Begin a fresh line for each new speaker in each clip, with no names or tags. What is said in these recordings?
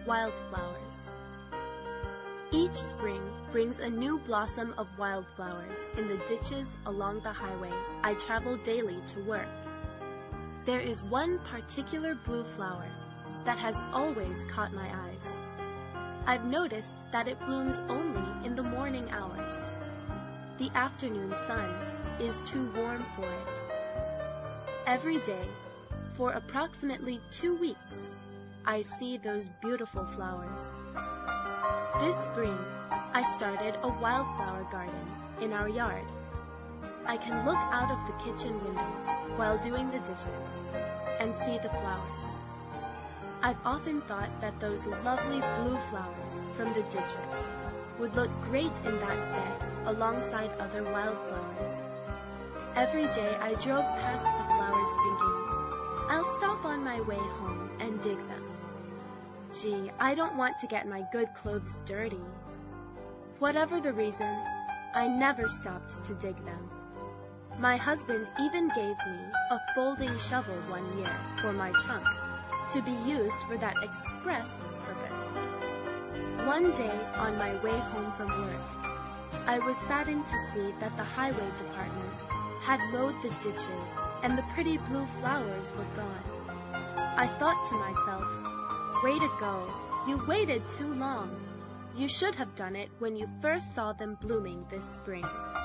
Wildflowers. Each spring brings a new blossom of wildflowers in the ditches along the highway I travel daily to work. There is one particular blue flower that has always caught my eyes. I've noticed that it blooms only in the morning hours. The afternoon sun is too warm for it. Every day, for approximately 2 weeks, I see those beautiful flowers. This spring, I started a wildflower garden in our yard. I can look out of the kitchen window while doing the dishes and see the flowers. I've often thought that those lovely blue flowers from the ditches would look great in that bed alongside other wildflowers. Every day I drove past the flowers thinking, I'll stop on my way home and dig them. Gee, I don't want to get my good clothes dirty. Whatever the reason, I never stopped to dig them. My husband even gave me a folding shovel one year for my trunk to be used for that express purpose. One day on my way home from work, I was saddened to see that the highway department had mowed the ditches and the pretty blue flowers were gone. I thought to myself, way to go, you waited too long. You should have done it when you first saw them blooming this spring.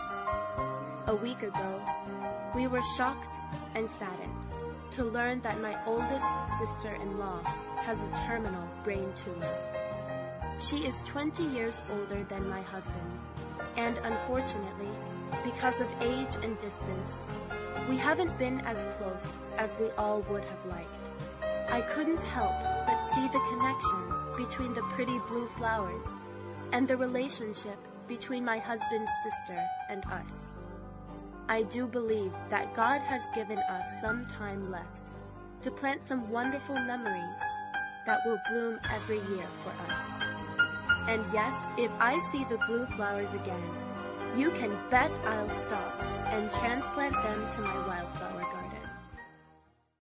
A week ago, we were shocked and saddened to learn that my oldest sister-in-law has a terminal brain tumor. She is 20 years older than my husband, and unfortunately, because of age and distance, we haven't been as close as we all would have liked. I couldn't help but see the connection between the pretty blue flowers and the relationship between my husband's sister and us. I do believe that God has given us some time left to plant some wonderful memories that will bloom every year for us. And yes, if I see the blue flowers again, you can bet I'll stop and transplant them to my wildflower